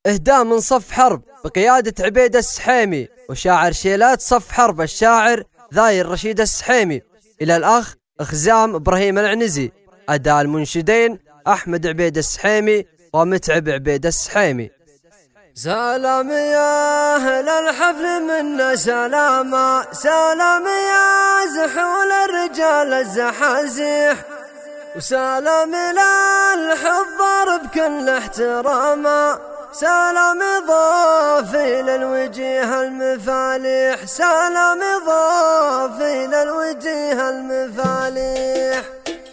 إهداء من صف حرب بقيادة عبيد السحيمي، وشاعر شيلات صف حرب الشاعر ذاير رشيد السحيمي، إلى الأخ خزام إبراهيم العنزي. أداء المنشدين أحمد عبيد السحيمي ومتعب عبيد السحيمي. سلام يا أهل الحفل منا سلاما، سلام يا زحول الرجال الزحازيح، وسلام للحضار بكل احتراما، سلام ضافي للوجيه المفاليح، سلام ضافي للوجيه المفاليح.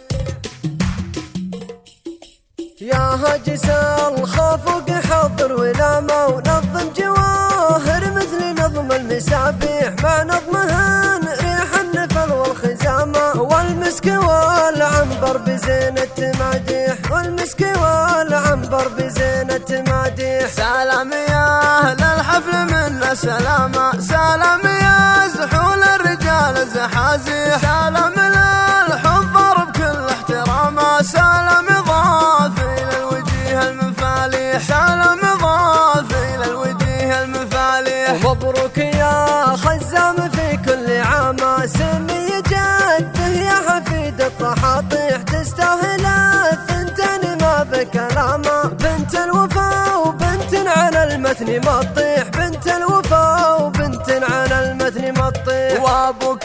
يا هاجس الخافق حضر ولامه، ونظم جواهر مثل نظم المسابيح، مع نظمهن ريح النفل والخزامة، والمسك والعنبر بزين التماديح، والمسك والعنبر بزين التماديح. سلام يا أهل الحفل منا سلامة، سلام يا زحول الرجال الزحازيح، سلام للحضر بكل احترامه، سلام ضافي للوجيه المفاليح، سلام ضافي للوجيه المفاليح. ومبروك يا خزام في كل عام، سمي جده يا حفيد الطحاطيح، تستاهل الثنتين ما بكلامه، بنت الوفا وبنت على المثني ما تطيح، بنت الوفا وبنت على المثني ما تطيح. وابوك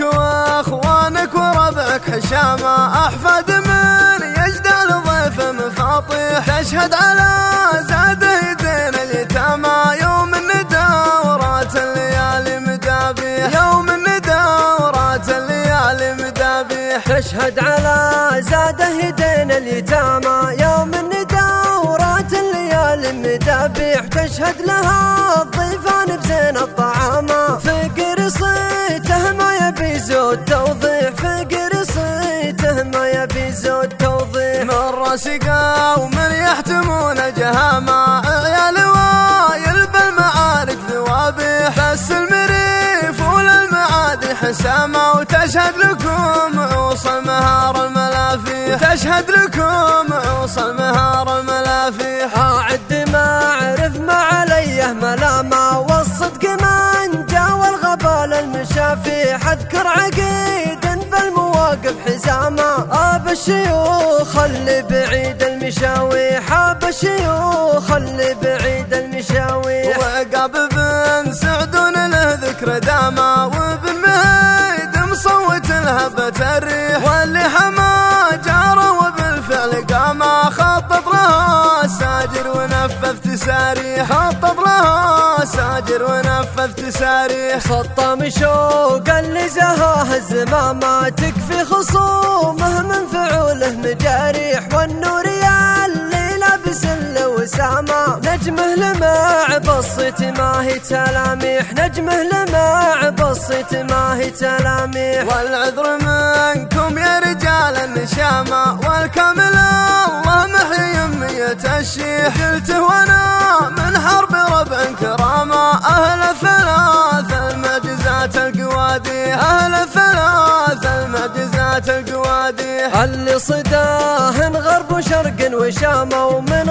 واخوانك وربعك حشامه، احفاد من يجدع لضيف مفاطيح، تشهد على زاد يدين اليتامى، يوم الندى ورات الليالي مدابيح، يوم الندى ورات الليالي مدابيح. تشهد على زاد يدين اليتامى، يوم الندى ورات الليالي مدابيح، تشهد لها الضيفان بزين الطعامة، فقر صيته ما يبي زود توضيح، فقر صيته ما يبي زود توضيح. من راسقة ومن يحتمون جهامة، عيال وايل بالمعارك ذوابيح، بس المريف وللمعادي حسامة، وتشهد لكم عوص المهار الملافيح، وتشهد لكم عوص المهار الملافيح. أعد ما أعرف ما عليه ملامة، والصدق من جا والغبال المشافيح، أذكر عقيد بالمواقف حزامة، أبا الشيوخ اللي بعيد المشاويح، أبا الشيوخ اللي بعيد المشاويح. وعقاب بن سعدون له ذكر دامة، وابن مهيد مصوت لها بتريح، واللي حما جاره وبالفعل قامة، خطط لها ساجر ونفذ تساريح، خطط لها ساجر ونفذ تساريح. سطم شوق اللي زهاه الزمامة، تكفي خصومه من فعوله مجاريح، والنور يا اللي لابس الوسامة، نجمه لمع بصت ما هي تلاميح، نجمه لمع بصت ما هي تلاميح. والعذر منكم يا رجال النشامة، والكامل الله محيي يمية الشيح، قلته وانا من حرب ربع كرامة، أهل ثلاث المعجزات القواديح، أهل ثلاث المعجزات القواديح. اللي صداهن غرب وشرق وشامة، ومن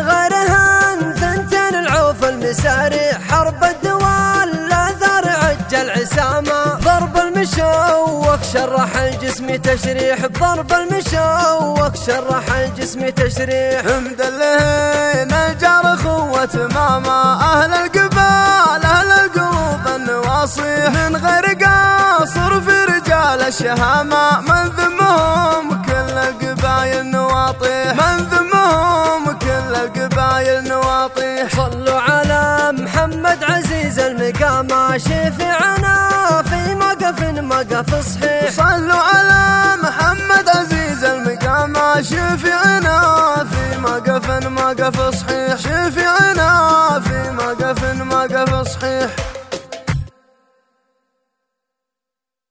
غيرهن ثنتين العوف المساريح، حرب الدوال لا ذار عجل عسامة، ضرب المشوق شرح الجسم تشريح، بضرب المشوق شرح الجسم تشريح. حمدا لهن الجار اخوة ماما، اهل القبال اهل القلوب النواصيح، من غير قاصر في رجال الشهامة، من ذمهم كل القبايل نواطيح، من ذمهم كل القبايل نواطيح. صلوا على محمد عزيز المقامة، شفيعنا في مقف صحيح، صلوا على محمد عزيز المقامة، شفيعنا في مقف صحيح، شفيعنا في مقف صحيح.